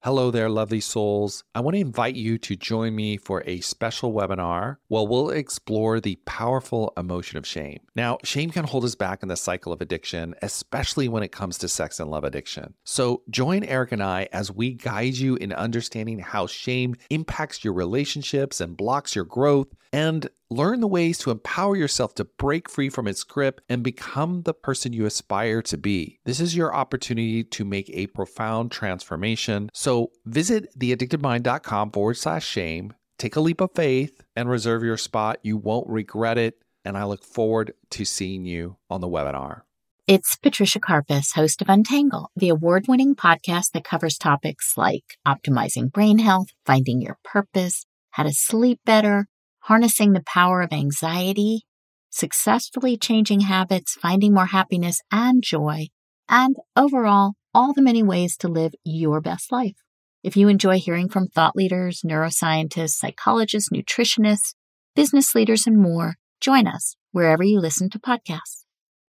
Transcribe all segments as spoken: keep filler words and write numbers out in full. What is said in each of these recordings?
Hello there, lovely souls. I want to invite you to join me for a special webinar where we'll explore the powerful emotion of shame. Now, shame can hold us back in the cycle of addiction, especially when it comes to sex and love addiction. So join Eric and I as we guide you in understanding how shame impacts your relationships and blocks your growth, and learn the ways to empower yourself to break free from its grip and become the person you aspire to be. This is your opportunity to make a profound transformation. So visit theaddictedmind.com forward slash shame, take a leap of faith, and reserve your spot. You won't regret it. And I look forward to seeing you on the webinar. It's Patricia Karpus, host of Untangle, the award-winning podcast that covers topics like optimizing brain health, finding your purpose, how to sleep better, harnessing the power of anxiety, successfully changing habits, finding more happiness and joy, and overall, all the many ways to live your best life. If you enjoy hearing from thought leaders, neuroscientists, psychologists, nutritionists, business leaders, and more, join us wherever you listen to podcasts.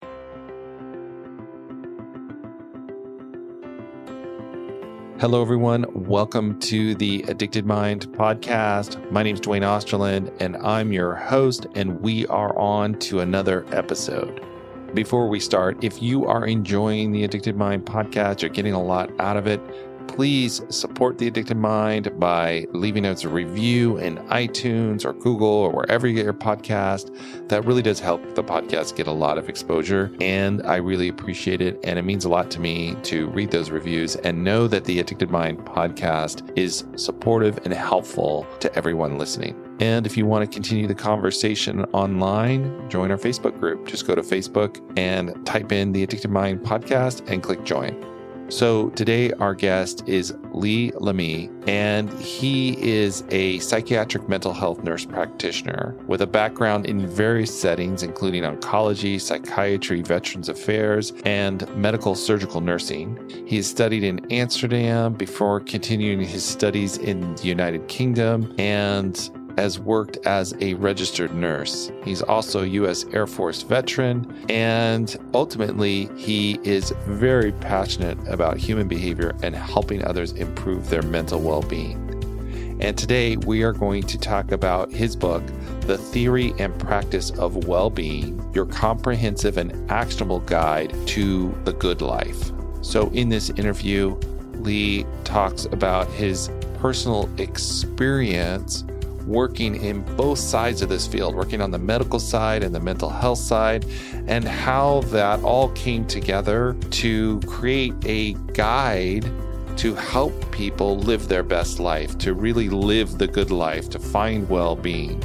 Hello, everyone. Welcome to the Addicted Mind podcast. My name is Dwayne Osterland, and I'm your host, and we are on to another episode. Before we start, if you are enjoying the Addicted Mind podcast, you're getting a lot out of it, please support the Addicted Mind by leaving us a review in iTunes or Google or wherever you get your podcast. That really does help the podcast get a lot of exposure, and I really appreciate it. And it means a lot to me to read those reviews and know that the Addicted Mind podcast is supportive and helpful to everyone listening. And if you want to continue the conversation online, join our Facebook group. Just go to Facebook and type in the Addicted Mind podcast and click join. So today our guest is Lee Lamy, and he is a psychiatric mental health nurse practitioner with a background in various settings, including oncology, psychiatry, veterans affairs, and medical surgical nursing. He has studied in Amsterdam before continuing his studies in the United Kingdom and has worked as a registered nurse. He's also a U S Air Force veteran, and ultimately, he is very passionate about human behavior and helping others improve their mental well-being. And today, we are going to talk about his book, The Theory and Practice of Well-Being, Your Comprehensive and Actionable Guide to the Good Life. So in this interview, Lee talks about his personal experience working in both sides of this field, working on the medical side and the mental health side, and how that all came together to create a guide to help people live their best life, to really live the good life, to find well-being.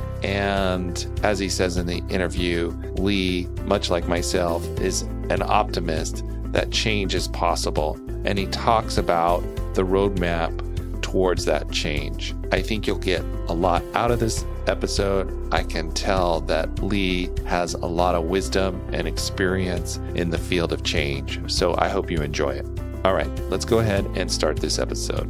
And as he says in the interview, Lee, much like myself, is an optimist that change is possible. And he talks about the roadmap towards that change. I think you'll get a lot out of this episode. I can tell that Lee has a lot of wisdom and experience in the field of change. So I hope you enjoy it. All right, let's go ahead and start this episode.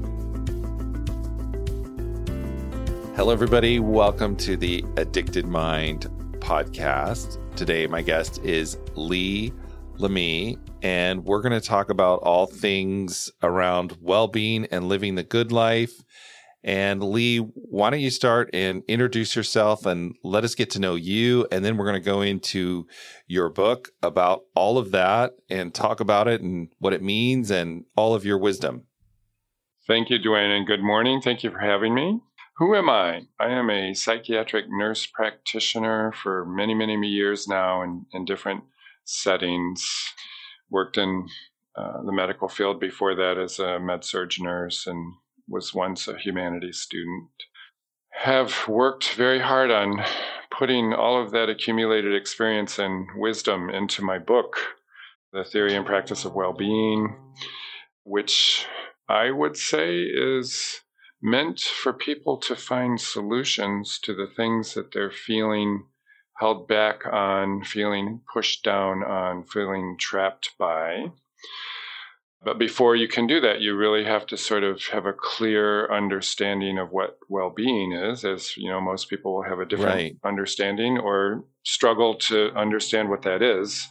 Hello, everybody. Welcome to the Addicted Mind podcast. Today, my guest is Lee Lamy, and we're going to talk about all things around well-being and living the good life. And Lee, why don't you start and introduce yourself and let us get to know you, and then we're going to go into your book about all of that and talk about it and what it means and all of your wisdom. Thank you, Dwayne, and good morning. Thank you for having me. Who am I? I am a psychiatric nurse practitioner for many, many years now in, in different settings. Worked in uh, the medical field before that as a med-surg nurse and was once a humanities student. Have worked very hard on putting all of that accumulated experience and wisdom into my book, The Theory and Practice of Well-Being, which I would say is meant for people to find solutions to the things that they're feeling held back on, feeling pushed down on, feeling trapped by. But before you can do that, you really have to sort of have a clear understanding of what well-being is. As you know, most people will have a different right. understanding or struggle to understand what that is.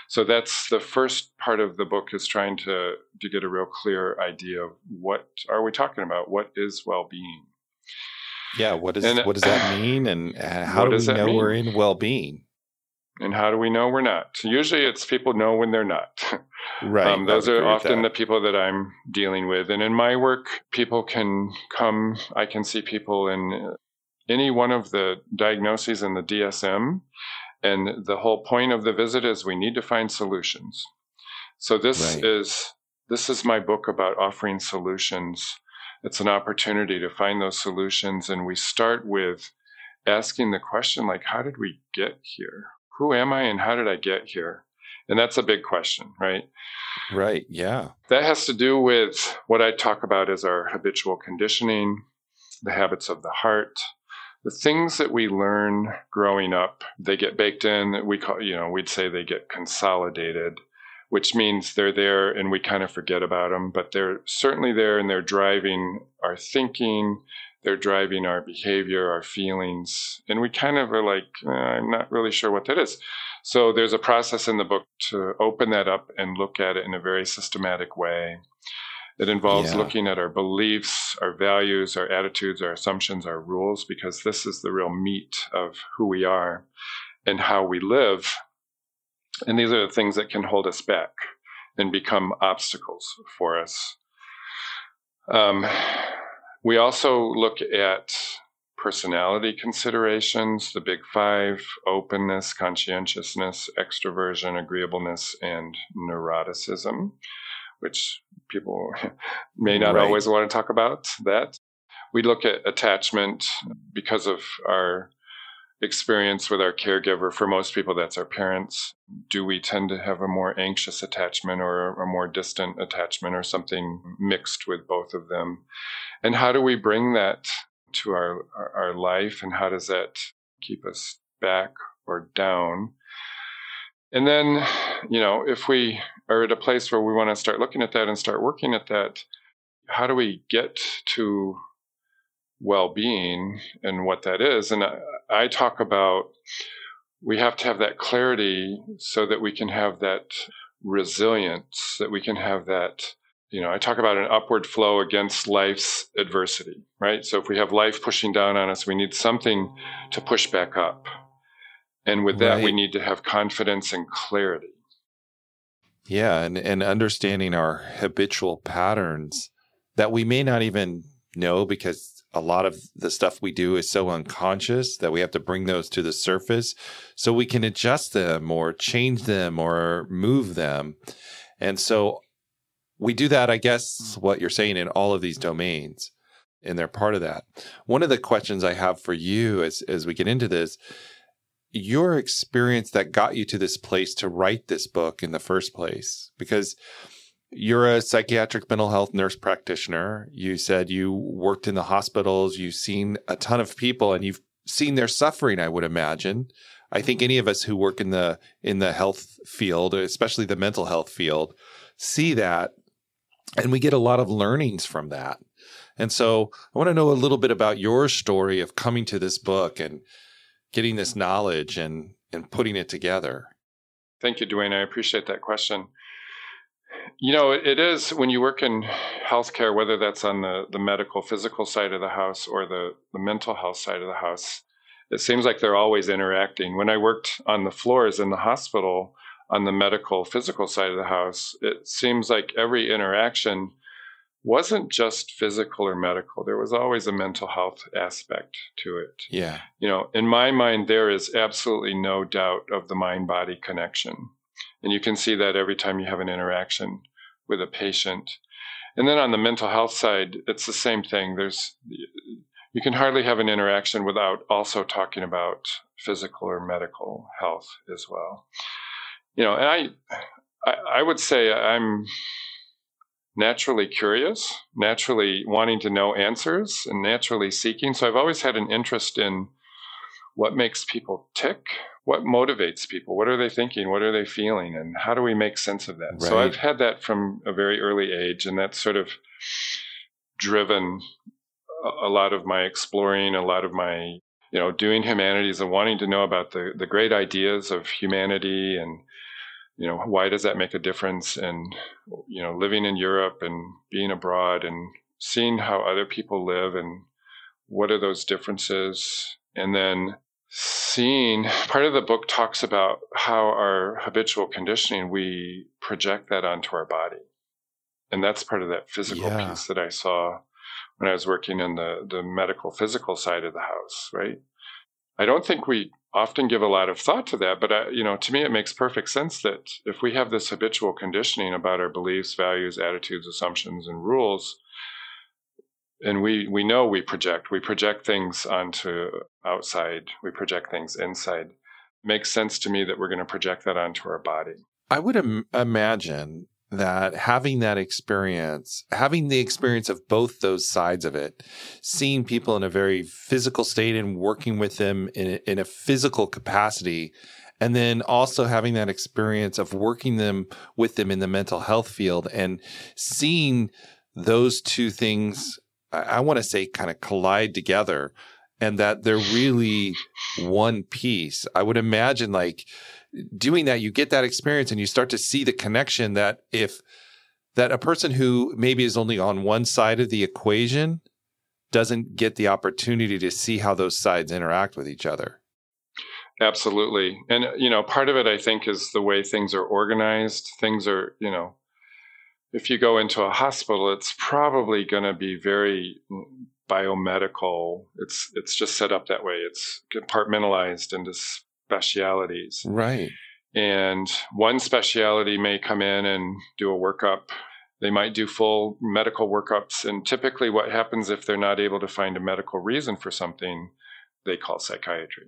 So that's the first part of the book, is trying to, to get a real clear idea of what are we talking about? What is well-being? Yeah, what does and, what does that mean, and how do we know we're in well-being? And how do we know we're not? Usually it's people know when they're not. Right. Um, those are often the people that I'm dealing with. And in my work, people can come, I can see people in any one of the diagnoses in the D S M. And the whole point of the visit is we need to find solutions. So this Right. is this is my book about offering solutions. It's an opportunity to find those solutions. And we start with asking the question, like, how did we get here? Who am I and how did I get here? And that's a big question, right? Right, yeah. That has to do with what I talk about as our habitual conditioning, the habits of the heart, the things that we learn growing up. They get baked in. We call, you know, we'd say they get consolidated, which means they're there and we kind of forget about them, but they're certainly there and they're driving our thinking. They're driving our behavior, our feelings, and we kind of are like, eh, I'm not really sure what that is. So there's a process in the book to open that up and look at it in a very systematic way. It involves Yeah. looking at our beliefs, our values, our attitudes, our assumptions, our rules, because this is the real meat of who we are and how we live. And these are the things that can hold us back and become obstacles for us. Um, We also look at personality considerations, the big five: openness, conscientiousness, extroversion, agreeableness, and neuroticism, which people may not Right. always want to talk about that. We look at attachment because of our experience with our caregiver. For most people, that's our parents. Do we tend to have a more anxious attachment or a more distant attachment or something mixed with both of them? And how do we bring that to our, our, our life, and how does that keep us back or down? And then, you know, if we are at a place where we want to start looking at that and start working at that, how do we get to well-being and what that is? And I, I talk about we have to have that clarity so that we can have that resilience, that we can have that, you know, I talk about an upward flow against life's adversity, right? So if we have life pushing down on us, we need something to push back up. And with that, Right. we need to have confidence and clarity. Yeah, and, and understanding our habitual patterns that we may not even know, because a lot of the stuff we do is so unconscious that we have to bring those to the surface so we can adjust them or change them or move them. And so we do that, I guess, what you're saying, in all of these domains, and they're part of that. One of the questions I have for you as, as we get into this, your experience that got you to this place to write this book in the first place, because you're a psychiatric mental health nurse practitioner. You said you worked in the hospitals. You've seen a ton of people and you've seen their suffering, I would imagine. I think any of us who work in the in the health field, especially the mental health field, see that. And we get a lot of learnings from that. And so I want to know a little bit about your story of coming to this book and getting this knowledge and, and putting it together. Thank you, Dwayne. I appreciate that question. You know, it is when you work in healthcare, whether that's on the, the medical, physical side of the house or the, the mental health side of the house, it seems like they're always interacting. When I worked on the floors in the hospital, on the medical, physical side of the house, it seems like every interaction wasn't just physical or medical. There was always a mental health aspect to it. Yeah. You know, in my mind, there is absolutely no doubt of the mind-body connection. And you can see that every time you have an interaction with a patient. And then on the mental health side, it's the same thing. There's, you can hardly have an interaction without also talking about physical or medical health as well. You know, and I, I, I would say I'm naturally curious, naturally wanting to know answers, and naturally seeking. So I've always had an interest in what makes people tick, what motivates people, what are they thinking, what are they feeling, and how do we make sense of that? Right. So I've had that from a very early age, and that's sort of driven a, a lot of my exploring, a lot of my, you know, doing humanities and wanting to know about the, the great ideas of humanity and you know, why does that make a difference? And, you know, living in Europe and being abroad and seeing how other people live and what are those differences? And then seeing, part of the book talks about how our habitual conditioning, we project that onto our body. And that's part of that physical Yeah. piece that I saw when I was working in the, the medical physical side of the house, right? I don't think we often give a lot of thought to that, but I, you know, to me, it makes perfect sense that if we have this habitual conditioning about our beliefs, values, attitudes, assumptions, and rules, and we, we know we project, we project things onto outside, we project things inside. It makes sense to me that we're going to project that onto our body. I would Im- imagine that having that experience, having the experience of both those sides of it, seeing people in a very physical state and working with them in a, in a physical capacity, and then also having that experience of working them with them in the mental health field and seeing those two things, I, I want to say, kind of collide together, and that they're really one piece. I would imagine, like, doing that, you get that experience and you start to see the connection that if that a person who maybe is only on one side of the equation doesn't get the opportunity to see how those sides interact with each other. Absolutely. And, you know, part of it, I think, is the way things are organized. Things are, you know, if you go into a hospital, it's probably going to be very biomedical. It's, it's just set up that way. It's compartmentalized into specialities. Right. And one specialty may come in and do a workup. They might do full medical workups. And typically what happens if they're not able to find a medical reason for something, they call psychiatry.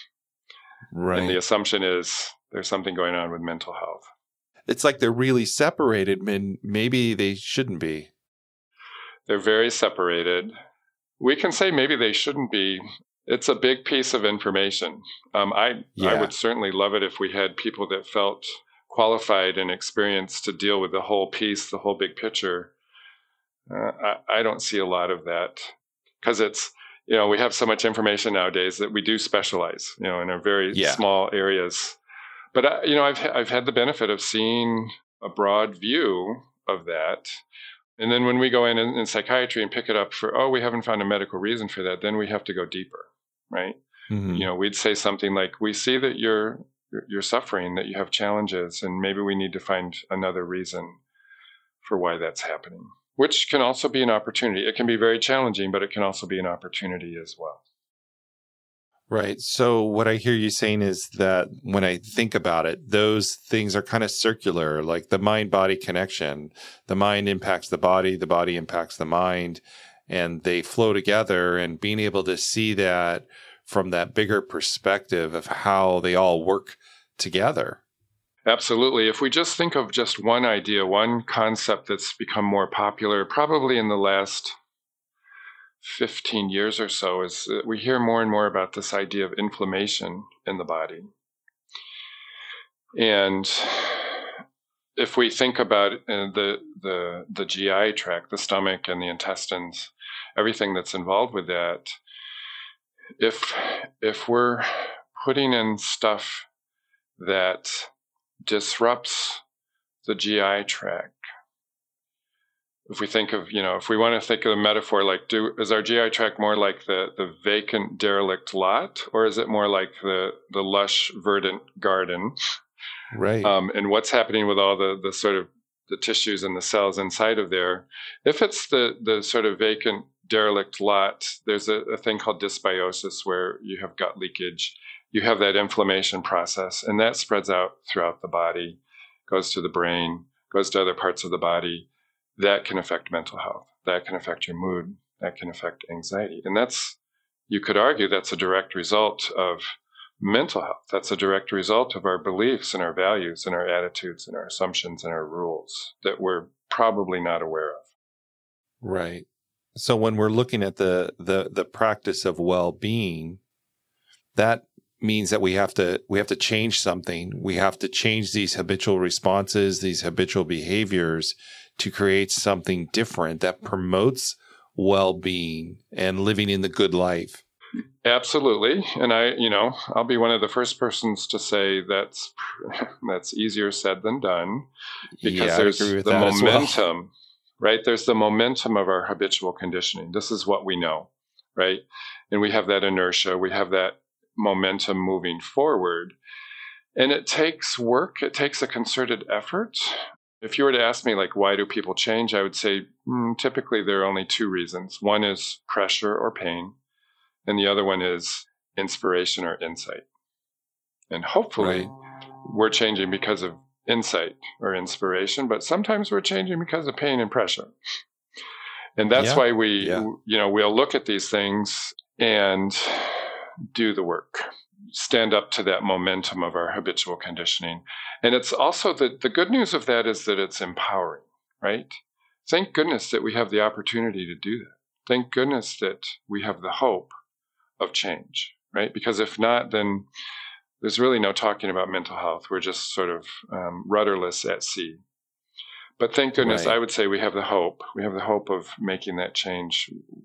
Right. And the assumption is there's something going on with mental health. It's like they're really separated, and maybe they shouldn't be. They're very separated. We can say maybe they shouldn't be. It's a big piece of information. Um, I Yeah. I would certainly love it if we had people that felt qualified and experienced to deal with the whole piece, the whole big picture. Uh, I, I don't see a lot of that because it's, you know, we have so much information nowadays that we do specialize, you know, in a very Yeah. small areas. But, I, you know, I've I've had the benefit of seeing a broad view of that. And then when we go in, in in psychiatry and pick it up for, oh, we haven't found a medical reason for that, then we have to go deeper, right? Mm-hmm. You know, we'd say something like, we see that you're you're suffering, that you have challenges, and maybe we need to find another reason for why that's happening, which can also be an opportunity. It can be very challenging, but it can also be an opportunity as well. Right. So what I hear you saying is that when I think about it, those things are kind of circular, like the mind-body connection. The mind impacts the body, the body impacts the mind, and they flow together, and being able to see that from that bigger perspective of how they all work together. Absolutely. If we just think of just one idea, one concept that's become more popular, probably in the last fifteen years or so, is that we hear more and more about this idea of inflammation in the body. And if we think about uh, the, the, the G I tract, the stomach and the intestines, everything that's involved with that, if, if we're putting in stuff that disrupts the G I tract, if we think of, you know, if we want to think of a metaphor, like, do is our G I tract more like the, the vacant, derelict lot, or is it more like the, the lush, verdant garden? Right. Um, and what's happening with all the, the sort of the tissues and the cells inside of there? If it's the, the sort of vacant, derelict lot, there's a, a thing called dysbiosis where you have gut leakage. You have that inflammation process, and that spreads out throughout the body, goes to the brain, goes to other parts of the body. That can affect mental health. That can affect your mood. That can affect anxiety. And that's, you could argue that's a direct result of mental health. That's a direct result of our beliefs and our values and our attitudes and our assumptions and our rules that we're probably not aware of. Right. So when we're looking at the, the, the practice of well-being, that means that we have to, we have to change something. We have to change these habitual responses, these habitual behaviors, to create something different that promotes well-being and living in the good life. Absolutely. And I, you know, I'll be one of the first persons to say that's that's easier said than done, because yeah, there's the momentum, well. right? There's the momentum of our habitual conditioning. This is what we know, right? And we have that inertia, we have that momentum moving forward. And it takes work, it takes a concerted effort. If you were to ask me, like, why do people change? I would say mm, typically there are only two reasons. One is pressure or pain, and the other one is inspiration or insight. And hopefully right. we're changing because of insight or inspiration, but sometimes we're changing because of pain and pressure. And that's yeah. why we, yeah. you know, we'll look at these things and do the work, stand up to that momentum of our habitual conditioning. And it's also the, the good news of that is that it's empowering, right? Thank goodness that we have the opportunity to do that. Thank goodness that we have the hope of change, right? Because if not, then there's really no talking about mental health. We're just sort of um, rudderless at sea. But thank goodness, right. I would say we have the hope. We have the hope of making that change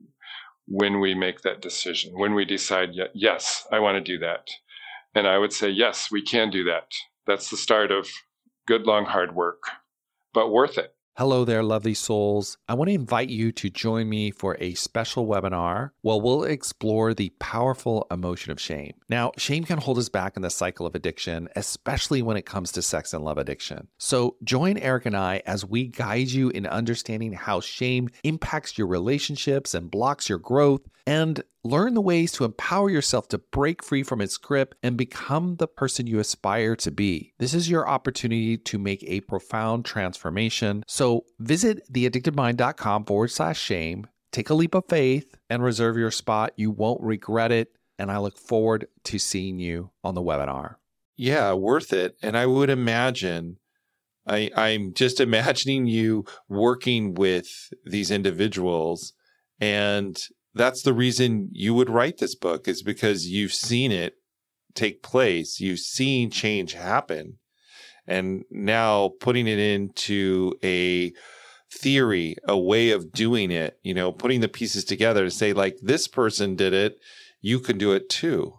when we make that decision, when we decide, yes, I want to do that. And I would say, yes, we can do that. That's the start of good, long, hard work, but worth it. Hello there, lovely souls. I want to invite you to join me for a special webinar where we'll explore the powerful emotion of shame. Now, shame can hold us back in the cycle of addiction, especially when it comes to sex and love addiction. So join Eric and I as we guide you in understanding how shame impacts your relationships and blocks your growth, and learn the ways to empower yourself to break free from its grip and become the person you aspire to be. This is your opportunity to make a profound transformation. So visit theaddictedmind.com forward slash shame, take a leap of faith, and reserve your spot. You won't regret it. And I look forward to seeing you on the webinar. Yeah, worth it. And I would imagine, I, I'm just imagining you working with these individuals, and that's the reason you would write this book, is because you've seen it take place. You've seen change happen. And now putting it into a theory, a way of doing it, you know, putting the pieces together to say, like, this person did it, you can do it too.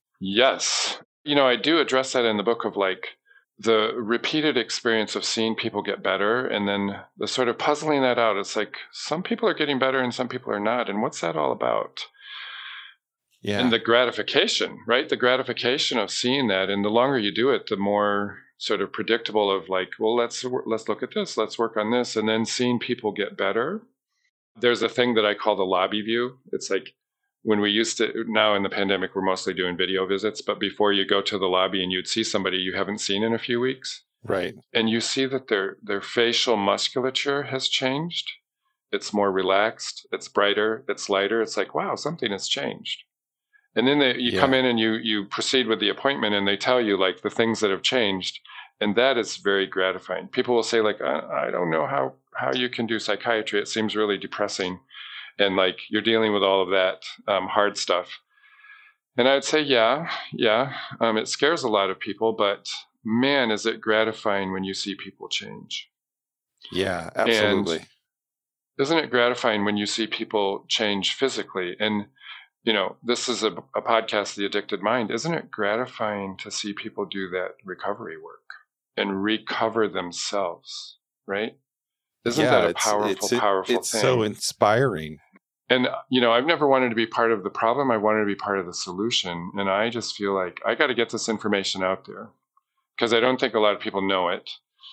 Yes. You know, I do address that in the book of, like, the repeated experience of seeing people get better, and then the sort of puzzling that out. It's like, some people are getting better and some people are not. And what's that all about? Yeah. And the gratification, right? The gratification of seeing that. And the longer you do it, the more sort of predictable of, like, well, let's, let's look at this, let's work on this. And then seeing people get better. There's a thing that I call the lobby view. It's like, when we used to, now in the pandemic, we're mostly doing video visits, but before, you go to the lobby and you'd see somebody you haven't seen in a few weeks. Right. And you see that their, their facial musculature has changed. It's more relaxed. It's brighter. It's lighter. It's like, wow, something has changed. And then they, you yeah. come in and you, you proceed with the appointment, and they tell you, like, the things that have changed. And that is very gratifying. People will say, like, I, I don't know how, how you can do psychiatry. It seems really depressing. And, like, you're dealing with all of that um, hard stuff. And I would say, yeah, yeah, um, it scares a lot of people, but man, is it gratifying when you see people change. Yeah, absolutely. And isn't it gratifying when you see people change physically? And, you know, this is a, a podcast, The Addicted Mind. Isn't it gratifying to see people do that recovery work and recover themselves, right? Isn't yeah, that a powerful, it's, it's, powerful it's thing? It's so inspiring. And, you know, I've never wanted to be part of the problem. I wanted to be part of the solution. And I just feel like I got to get this information out there, because I don't think a lot of people know it.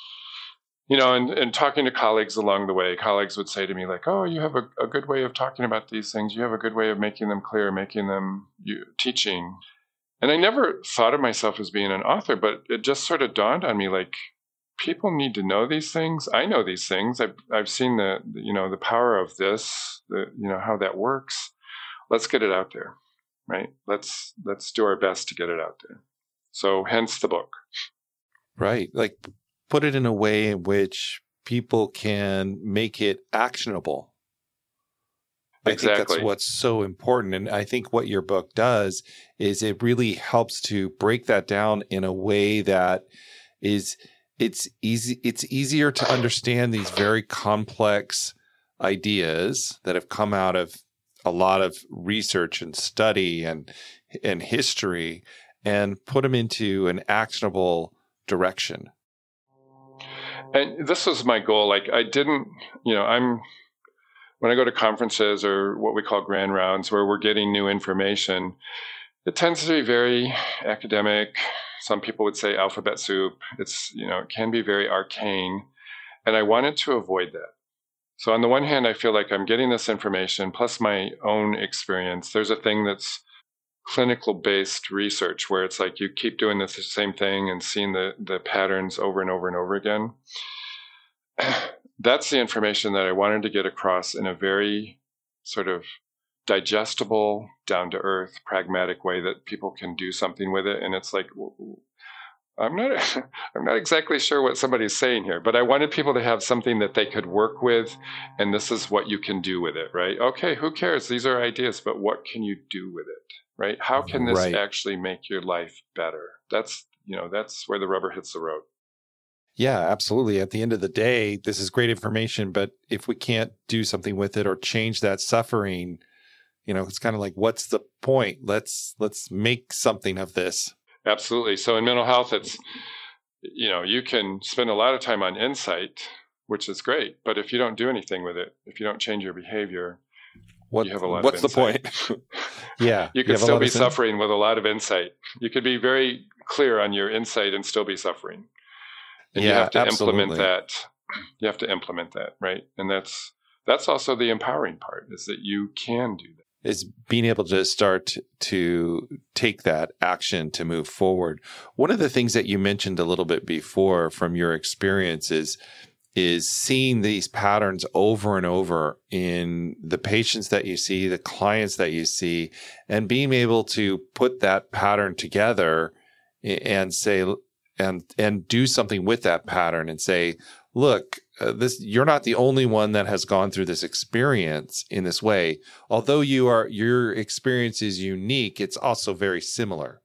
You know, and, and talking to colleagues along the way, colleagues would say to me, like, oh, you have a, a good way of talking about these things. You have a good way of making them clear, making them you, teaching. And I never thought of myself as being an author, but it just sort of dawned on me, like, people need to know these things. I know these things. I've I've seen the, you know, the power of this, the, you know, how that works. Let's get it out there, right? Let's let's do our best to get it out there. So hence the book. Right. Like, put it in a way in which people can make it actionable. Exactly. I think that's what's so important. And I think what your book does is it really helps to break that down in a way that is It's easy. It's easier to understand these very complex ideas that have come out of a lot of research and study and and history and put them into an actionable direction. And this was my goal. Like I didn't, you know, I'm, when I go to conferences or what we call grand rounds where we're getting new information, it tends to be very academic. Some people would say alphabet soup. It's, you know, it can be very arcane. And I wanted to avoid that. So on the one hand, I feel like I'm getting this information plus my own experience. There's a thing that's clinical based research where it's like you keep doing the same thing and seeing the, the patterns over and over and over again. That's the information that I wanted to get across in a very sort of digestible, down to earth, pragmatic way that people can do something with it. And it's like, I'm not, I'm not exactly sure what somebody's saying here, but I wanted people to have something that they could work with. And this is what you can do with it, right? Okay, who cares? These are ideas, but what can you do with it, right? How can this right. actually make your life better? That's, you know, that's where the rubber hits the road. Yeah, absolutely. At the end of the day, this is great information, but if we can't do something with it or change that suffering, you know, it's kind of like, what's the point? Let's, let's make something of this. Absolutely. So in mental health, it's, you know, you can spend a lot of time on insight, which is great. But if you don't do anything with it, if you don't change your behavior, what, you have a lot what's of insight. What's the point? Yeah. You could still be suffering with a lot of insight. You could be very clear on your insight and still be suffering. And yeah, you have to absolutely. implement that. You have to implement that, right? And that's that's also the empowering part, is that you can do that. Is being able to start to take that action to move forward. One of the things that you mentioned a little bit before from your experience is, is seeing these patterns over and over in the patients that you see, the clients that you see, and being able to put that pattern together and say, and, and do something with that pattern and say, look, uh, this, you're not the only one that has gone through this experience in this way. Although you are, your experience is unique, it's also very similar.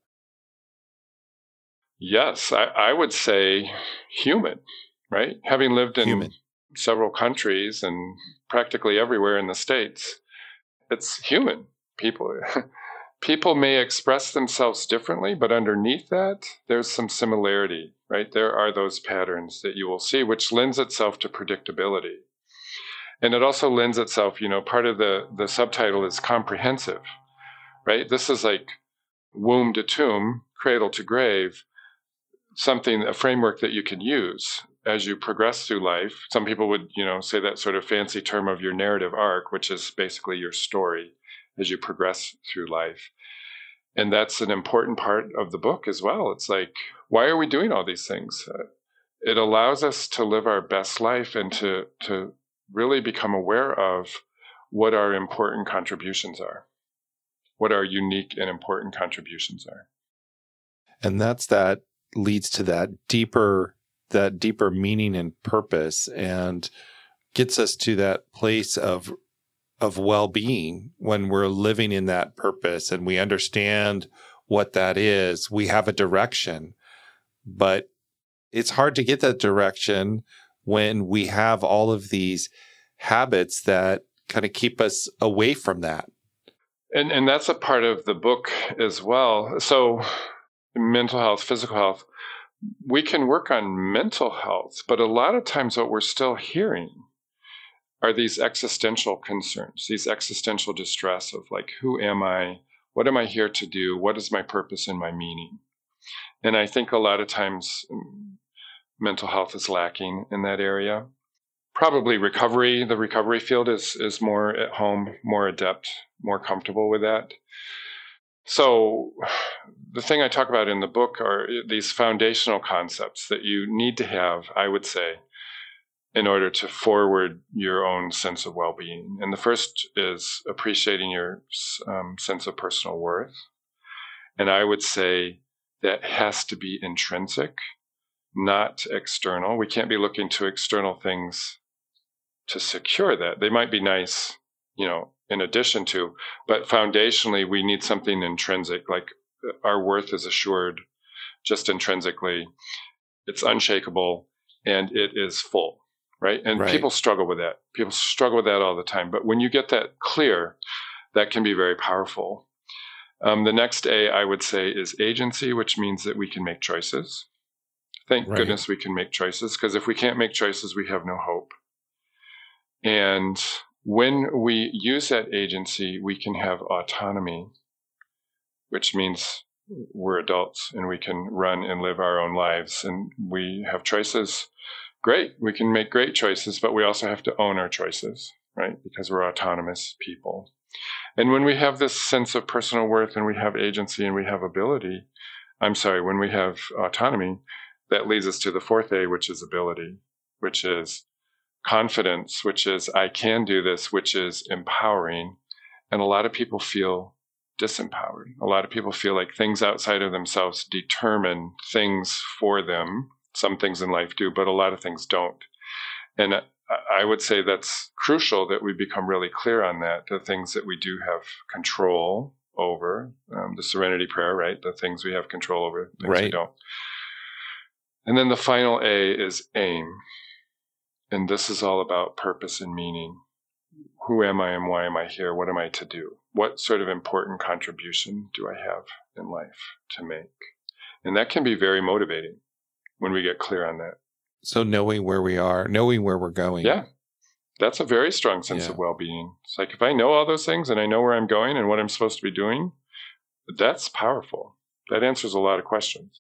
Yes, I, I would say human, right? Having lived in human. several countries and practically everywhere in the States, it's human. People, people may express themselves differently, but underneath that, there's some similarity. Right? There are those patterns that you will see, which lends itself to predictability. And it also lends itself, you know, part of the, the subtitle is comprehensive, right? This is like womb to tomb, cradle to grave, something, a framework that you can use as you progress through life. Some people would, you know, say that sort of fancy term of your narrative arc, which is basically your story as you progress through life. And that's an important part of the book as well. It's like, why are we doing all these things? Uh, it allows us to live our best life and to, to really become aware of what our important contributions are, what our unique and important contributions are. And that's that leads to that deeper, that deeper meaning and purpose, and gets us to that place of of well-being when we're living in that purpose and we understand what that is. We have a direction, but it's hard to get that direction when we have all of these habits that kind of keep us away from that. And and that's a part of the book as well. So mental health, physical health, we can work on mental health, but a lot of times what we're still hearing are these existential concerns, these existential distress of like, who am I? What am I here to do? What is my purpose and my meaning? And I think a lot of times um, mental health is lacking in that area. Probably recovery, the recovery field is is more at home, more adept, more comfortable with that. So the thing I talk about in the book are these foundational concepts that you need to have, I would say, in order to forward your own sense of well-being. And the first is appreciating your um, sense of personal worth. And I would say that has to be intrinsic, not external. We can't be looking to external things to secure that. They might be nice, you know, in addition to, but foundationally, we need something intrinsic, like our worth is assured just intrinsically. It's unshakable and it is full. Right. And right. people struggle with that. People struggle with that all the time. But when you get that clear, that can be very powerful. Um, the next A, I would say, is agency, which means that we can make choices. Thank Right. goodness we can make choices, because if we can't make choices, we have no hope. And when we use that agency, we can have autonomy, which means we're adults and we can run and live our own lives, and we have choices. Great. We can make great choices, but we also have to own our choices, right? Because we're autonomous people. And when we have this sense of personal worth and we have agency and we have ability, I'm sorry, when we have autonomy, that leads us to the fourth A, which is ability, which is confidence, which is I can do this, which is empowering. And a lot of people feel disempowered. A lot of people feel like things outside of themselves determine things for them. Some things in life do, but a lot of things don't. And I would say that's crucial that we become really clear on that, the things that we do have control over, um, the serenity prayer, right? The things we have control over, things Right. we don't. And then the final A is aim. And this is all about purpose and meaning. Who am I and why am I here? What am I to do? What sort of important contribution do I have in life to make? And that can be very motivating when we get clear on that. So knowing where we are, knowing where we're going. Yeah. That's a very strong sense Yeah. of well-being. It's like if I know all those things and I know where I'm going and what I'm supposed to be doing, that's powerful. That answers a lot of questions.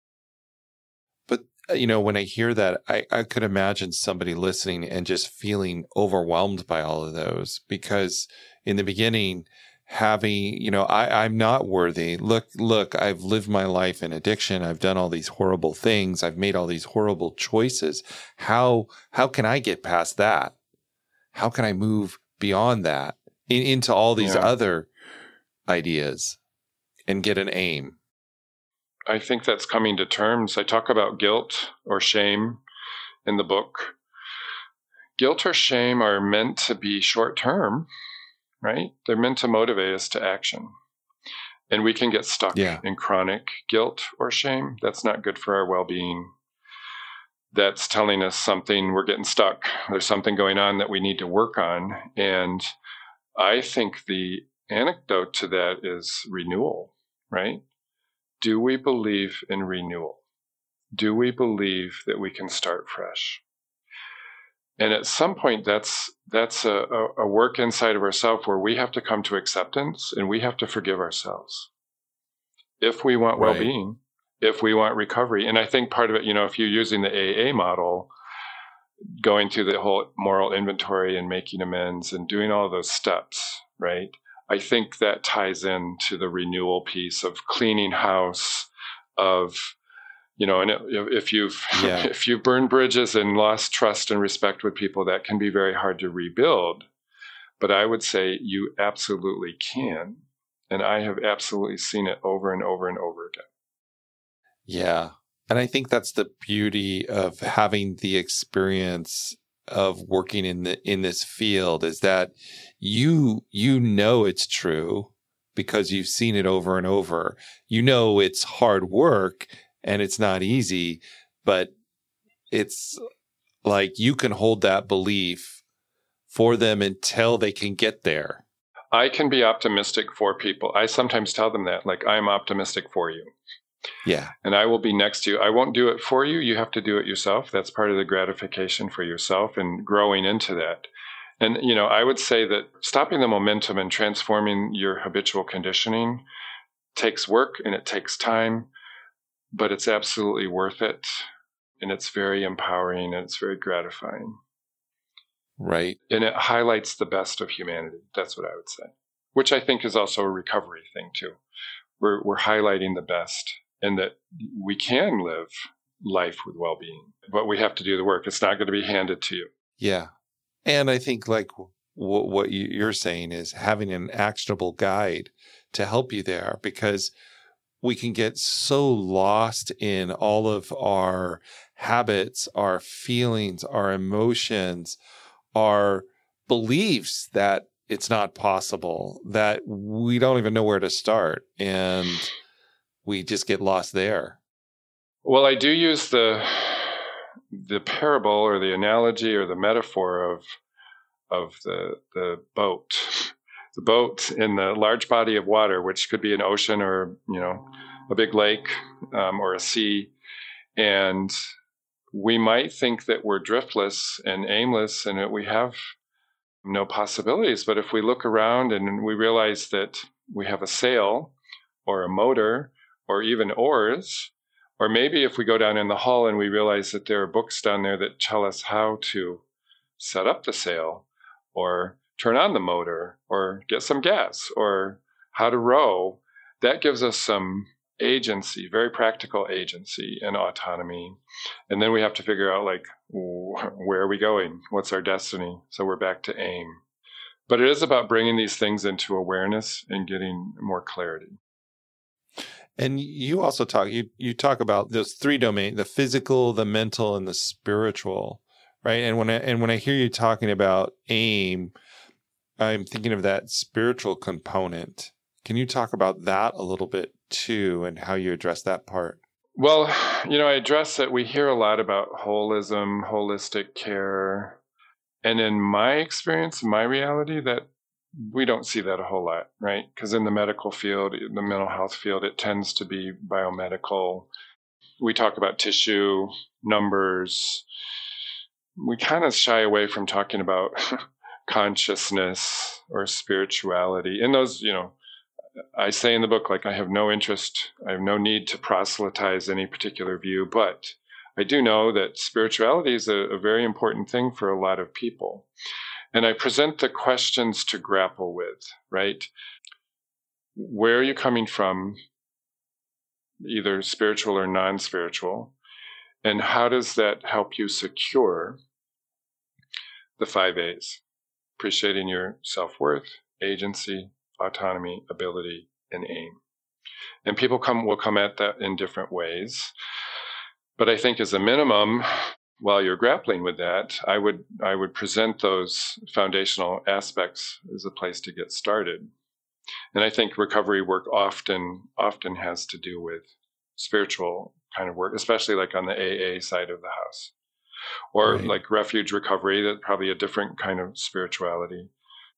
But, uh, you know, when I hear that, I, I could imagine somebody listening and just feeling overwhelmed by all of those, because in the beginning, having, you know, I, I'm not worthy. Look, look, I've lived my life in addiction. I've done all these horrible things. I've made all these horrible choices. How, how can I get past that? How can I move beyond that in, into all these Yeah. other ideas and get an aim? I think that's coming to terms. I talk about guilt or shame in the book. Guilt or shame are meant to be short-term, right? They're meant to motivate us to action. And we can get stuck Yeah. in chronic guilt or shame. That's not good for our well-being. That's telling us something, we're getting stuck. There's something going on that we need to work on. And I think the antidote to that is renewal, right? Do we believe in renewal? Do we believe that we can start fresh? And at some point, that's that's a, a work inside of ourselves where we have to come to acceptance and we have to forgive ourselves. If we want Right. well-being, if we want recovery. And I think part of it, you know, if you're using the A A model, going through the whole moral inventory and making amends and doing all those steps, right? I think that ties into the renewal piece of cleaning house, of, you know, and if you've Yeah. if you've burned bridges and lost trust and respect with people, that can be very hard to rebuild. But I would say you absolutely can. And I have absolutely seen it over and over and over again. Yeah. And I think that's the beauty of having the experience of working in the in this field, is that you you know it's true because you've seen it over and over. You know it's hard work and it's not easy, but it's like you can hold that belief for them until they can get there. I can be optimistic for people. I sometimes tell them that, like, I'm optimistic for you. Yeah. And I will be next to you. I won't do it for you. You have to do it yourself. That's part of the gratification for yourself and growing into that. And, you know, I would say that stopping the momentum and transforming your habitual conditioning takes work and it takes time, but it's absolutely worth it. And it's very empowering and it's very gratifying. Right. And it highlights the best of humanity. That's what I would say, which I think is also a recovery thing too. We're, we're highlighting the best, and that we can live life with well-being, but we have to do the work. It's not going to be handed to you. Yeah. And I think like w- what you- you're saying is having an actionable guide to help you there, because we can get so lost in all of our habits, our feelings, our emotions, our beliefs that it's not possible, that we don't even know where to start. And we just get lost there. Well, I do use the the parable or the analogy or the metaphor of of the the boat. the boat in the large body of water, which could be an ocean or, you know, a big lake um, or a sea. And we might think that we're driftless and aimless and that we have no possibilities. But if we look around and we realize that we have a sail or a motor or even oars, or maybe if we go down in the hall and we realize that there are books down there that tell us how to set up the sail or turn on the motor or get some gas or how to row, that gives us some agency, very practical agency and autonomy. And then we have to figure out, like, where are we going? What's our destiny? So we're back to aim. But it is about bringing these things into awareness and getting more clarity. And you also talk, you, you talk about those three domains, the physical, the mental, and the spiritual, right? And when I, and when I hear you talking about aim, I'm thinking of that spiritual component. Can you talk about that a little bit too, and how you address that part? Well, you know, I address that we hear a lot about holism, holistic care. And in my experience, my reality, that we don't see that a whole lot, right? Because in the medical field, the mental health field, it tends to be biomedical. We talk about tissue, numbers. We kind of shy away from talking about consciousness or spirituality. In those, you know, I say in the book, like, I have no interest, I have no need to proselytize any particular view, but I do know that spirituality is a, a very important thing for a lot of people. And I present the questions to grapple with, right? Where are you coming from, either spiritual or non-spiritual? And how does that help you secure the five A's? Appreciating your self-worth, agency, autonomy, ability, and aim. And people come will come at that in different ways. But I think as a minimum, while you're grappling with that, I would I would present those foundational aspects as a place to get started. And I think recovery work often often has to do with spiritual kind of work, especially like on the A A side of the house. Or right. Like refuge recovery, that's probably a different kind of spirituality.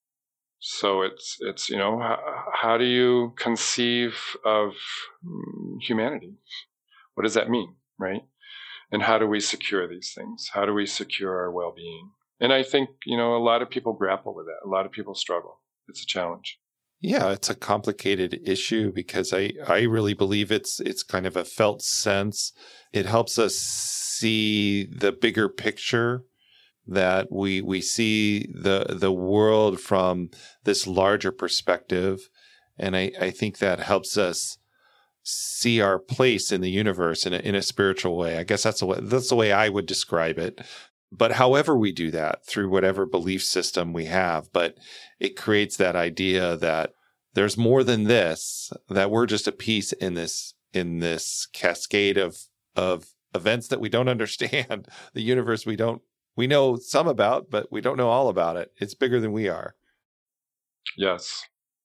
So it's, it's you know, how, how do you conceive of humanity? What does that mean, right? And how do we secure these things? How do we secure our well-being? And I think, you know, a lot of people grapple with that. A lot of people struggle. It's a challenge. Yeah, it's a complicated issue because I, I really believe it's it's kind of a felt sense. It helps us see the bigger picture, that we we see the the world from this larger perspective. And I, I think that helps us see our place in the universe in a, in a spiritual way. I guess that's the way, that's the way I would describe it. But however we do that, through whatever belief system we have, but it creates that idea that there's more than this, that we're just a piece in this in this cascade of of events that we don't understand, the universe we don't we know some about, but we don't know all about it. It's bigger than we are. Yes.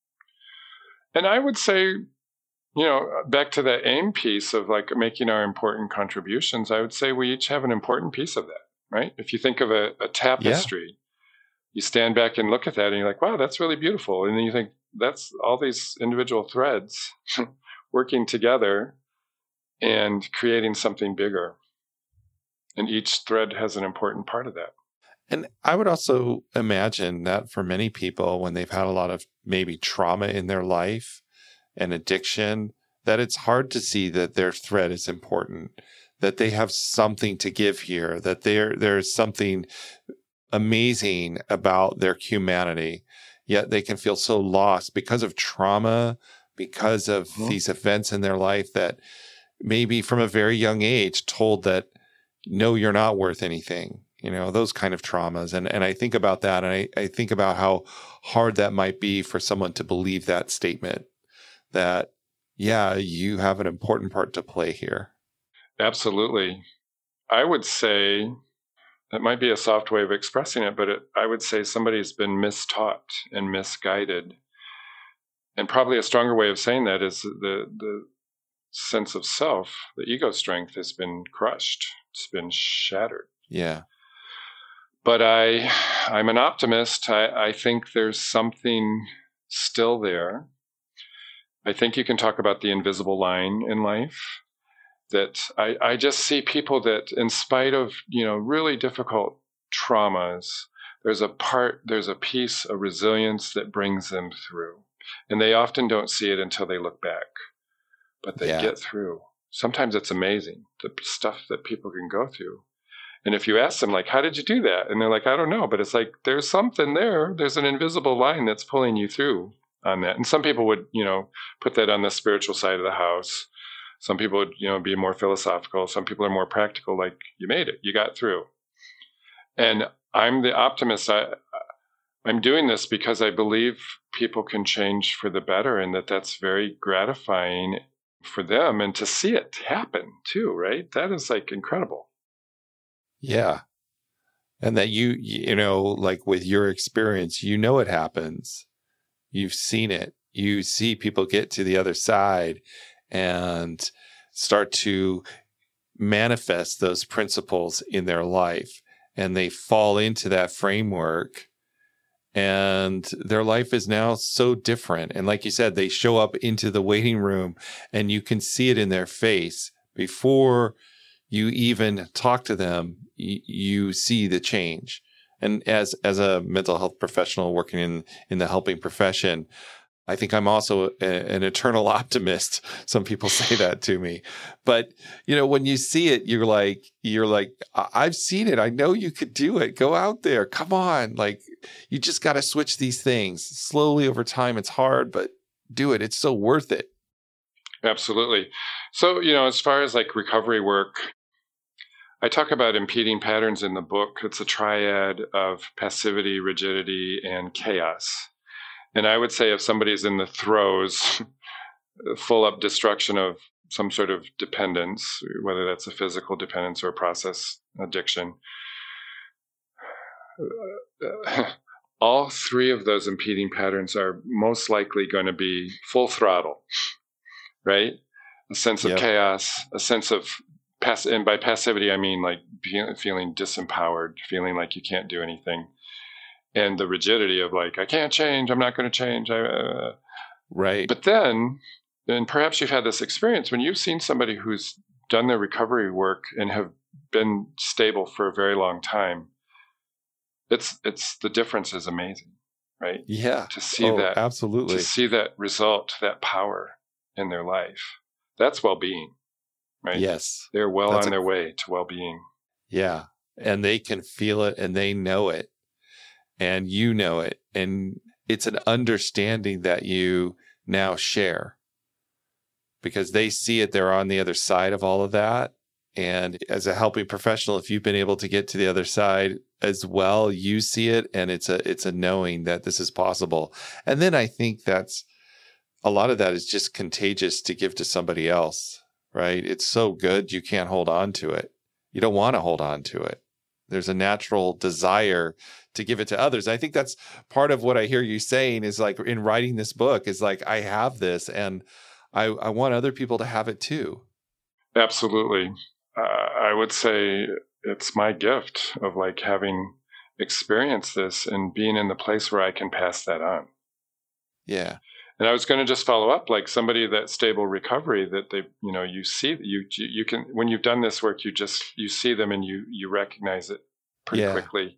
And I would say, you know, back to that aim piece of like making our important contributions, I would say we each have an important piece of that. Right? If you think of a, a tapestry, yeah. You stand back and look at that and you're like, wow, that's really beautiful. And then you think that's all these individual threads working together and creating something bigger. And each thread has an important part of that. And I would also imagine that for many people, when they've had a lot of maybe trauma in their life and addiction, that it's hard to see that their thread is important, that they have something to give here, that there there's something amazing about their humanity, yet they can feel so lost because of trauma, because of mm-hmm. these events in their life that maybe from a very young age told that, no, you're not worth anything, you know, those kind of traumas. And and I think about that, and I, I think about how hard that might be for someone to believe that statement, that, yeah, you have an important part to play here. Absolutely. I would say, that might be a soft way of expressing it, but it, I would say somebody's been mistaught and misguided. And probably a stronger way of saying that is the, the sense of self, the ego strength has been crushed. It's been shattered. Yeah. But I, I'm an optimist. I, I think there's something still there. I think you can talk about the invisible line in life, that I, I just see people that in spite of, you know, really difficult traumas, there's a part, there's a piece, a resilience that brings them through. And they often don't see it until they look back, but they Yeah. get through. Sometimes it's amazing, the stuff that people can go through. And if you ask them, like, how did you do that? And they're like, I don't know, but it's like, there's something there. There's an invisible line that's pulling you through on that. And some people would, you know, put that on the spiritual side of the house. Some people would, you know, be more philosophical. Some people are more practical, like, you made it, you got through. And I'm the optimist. I, I'm doing this because I believe people can change for the better, and that that's very gratifying for them, and to see it happen too, right? That is like incredible. Yeah. And that you, you know, like with your experience, you know it happens. You've seen it. You see people get to the other side and start to manifest those principles in their life. And they fall into that framework, and their life is now so different. And like you said, they show up into the waiting room and you can see it in their face before you even talk to them. Y- you see the change. And as, as a mental health professional working in, in the helping profession, I think I'm also a, an eternal optimist. Some people say that to me, but you know, when you see it, you're like, you're like, I've seen it. I know you could do it. Go out there. Come on. Like, you just got to switch these things slowly over time. It's hard, but do it. It's so worth it. Absolutely. So, you know, as far as like recovery work, I talk about impeding patterns in the book. It's a triad of passivity, rigidity, and chaos. And I would say if somebody's in the throes, full up destruction of some sort of dependence, whether that's a physical dependence or a process addiction, all three of those impeding patterns are most likely going to be full throttle, right? A sense of Yep. chaos, a sense of pass, and by passivity, I mean like feeling disempowered, feeling like you can't do anything. And the rigidity of like, I can't change, I'm not going to change. I, uh, Right. But then, and perhaps you've had this experience when you've seen somebody who's done their recovery work and have been stable for a very long time. It's it's the difference is amazing, right? Yeah. To see Oh, that, absolutely. to see that result, that power in their life. That's well-being, right? Yes. They're well That's on a- their way to well-being. Yeah. And they can feel it and they know it. And you know it. And it's an understanding that you now share because they see it. They're on the other side of all of that. And as a helping professional, if you've been able to get to the other side as well, you see it. And it's a, it's a knowing that this is possible. And then I think that's a lot of that is just contagious to give to somebody else, right? It's so good. You can't hold on to it. You don't want to hold on to it. There's a natural desire to give it to others. I think that's part of what I hear you saying is like in writing this book is like, I have this and I, I want other people to have it too. Absolutely. Uh, I would say it's my gift of like having experienced this and being in the place where I can pass that on. Yeah. And I was going to just follow up, like somebody that stable recovery that they, you know, you see you, you can, when you've done this work, you just, you see them and you, you recognize it pretty Yeah. quickly.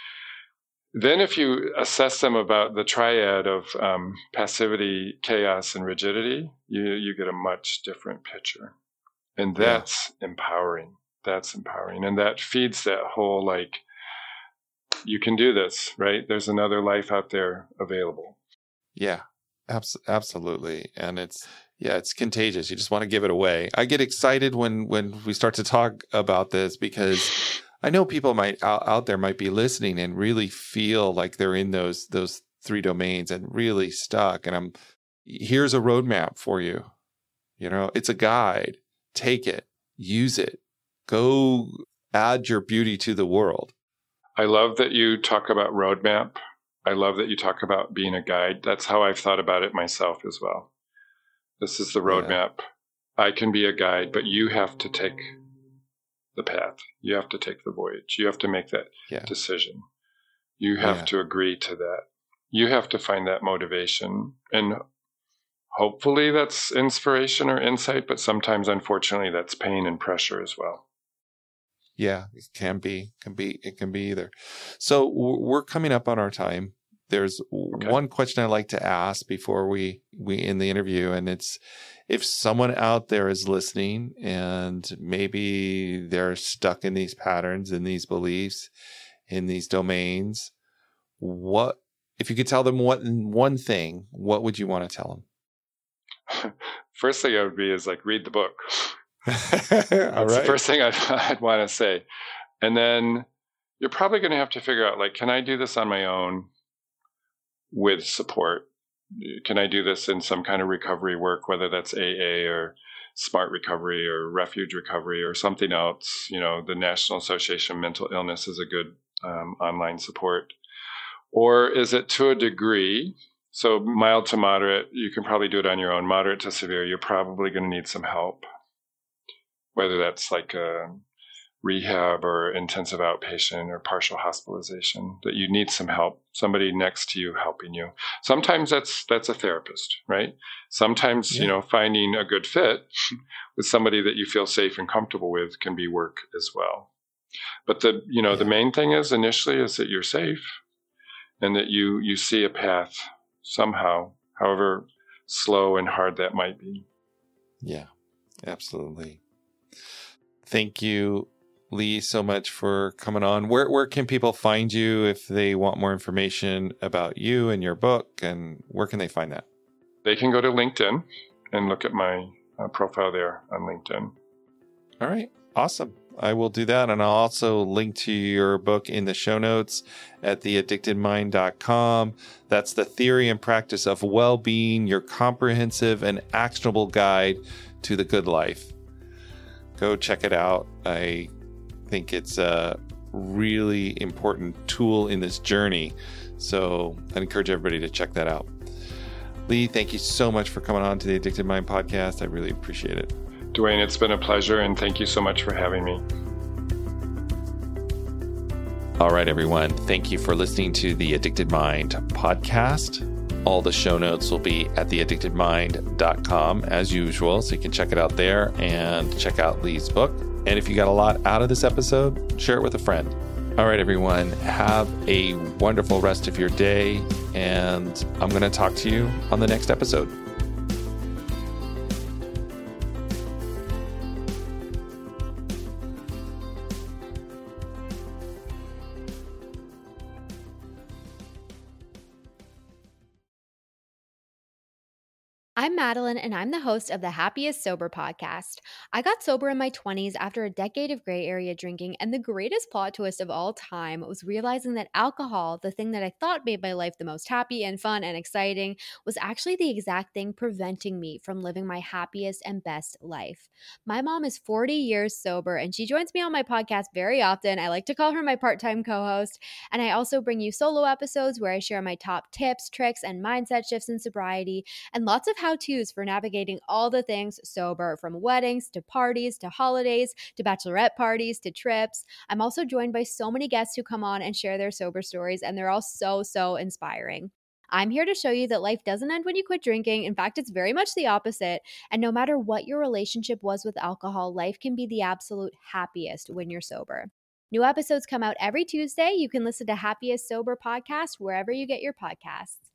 Then if you assess them about the triad of um, passivity, chaos, and rigidity, you, you get a much different picture. And that's yeah. empowering. That's empowering. And that feeds that whole, like, you can do this, right? There's another life out there available. Yeah. Abs- absolutely. And it's, yeah, it's contagious. You just want to give it away. I get excited when, when we start to talk about this because I know people might out, out there might be listening and really feel like they're in those, those three domains and really stuck. And I'm, here's a roadmap for you. You know, it's a guide. Take it, use it, go add your beauty to the world. I love that you talk about roadmap. I love that you talk about being a guide. That's how I've thought about it myself as well. This is the roadmap. Yeah. I can be a guide, but you have to take the path. You have to take the voyage. You have to make that yeah. decision. You have yeah. to agree to that. you have to find that motivation. And hopefully that's inspiration or insight, but sometimes, unfortunately, that's pain and pressure as well. Yeah, it can be, can be, it can be either. So we're coming up on our time. There's okay. one question I like to ask before we, we end the interview, and it's if someone out there is listening and maybe they're stuck in these patterns, in these beliefs, in these domains, what, if you could tell them what one thing, what would you want to tell them? First thing I would be is like, read the book. All That's right. the first thing I'd, I'd want to say. And then you're probably going to have to figure out, like, can I do this on my own with support? Can I do this in some kind of recovery work, whether that's A A or Smart Recovery or Refuge Recovery or something else? You know, the National Association of Mental Illness is a good um, online support. Or is it to a degree? So mild to moderate, you can probably do it on your own. Moderate to severe, you're probably going to need some help, whether that's like a rehab or intensive outpatient or partial hospitalization, that you need some help, somebody next to you helping you. Sometimes that's that's a therapist, right? Sometimes, yeah. you know, finding a good fit with somebody that you feel safe and comfortable with can be work as well. But the, you know, yeah. the main thing is initially is that you're safe and that you you see a path somehow, however slow and hard that might be. Yeah, absolutely. Thank you, Lee, so much for coming on. Where where can people find you if they want more information about you and your book, and where can they find that? They can go to LinkedIn and look at my uh, profile there on LinkedIn. All right. Awesome. I will do that. And I'll also link to your book in the show notes at the addicted mind dot com. That's the theory and practice of well-being, your comprehensive and actionable guide to the good life. Go check it out. I think it's a really important tool in this journey. So I'd encourage everybody to check that out. Lee, thank you so much for coming on to the Addicted Mind podcast. I really appreciate it. Dwayne, it's been a pleasure, and thank you so much for having me. All right, everyone. Thank you for listening to the Addicted Mind podcast. All the show notes will be at the addicted mind dot com as usual, so you can check it out there and check out Lee's book. And if you got a lot out of this episode, share it with a friend. All right, everyone. Have a wonderful rest of your day, and I'm going to talk to you on the next episode. I'm Madeline, and I'm the host of the Happiest Sober podcast. I got sober in my twenties after a decade of gray area drinking, and the greatest plot twist of all time was realizing that alcohol, the thing that I thought made my life the most happy and fun and exciting, was actually the exact thing preventing me from living my happiest and best life. My mom is forty years sober, and she joins me on my podcast very often. I like to call her my part-time co-host, and I also bring you solo episodes where I share my top tips, tricks, and mindset shifts in sobriety, and lots of how-tos for navigating all the things sober, from weddings to parties to holidays to bachelorette parties to trips. I'm also joined by so many guests who come on and share their sober stories, and they're all so, so inspiring. I'm here to show you that life doesn't end when you quit drinking. In fact, it's very much the opposite. And no matter what your relationship was with alcohol, life can be the absolute happiest when you're sober. New episodes come out every Tuesday. You can listen to Happiest Sober podcast wherever you get your podcasts.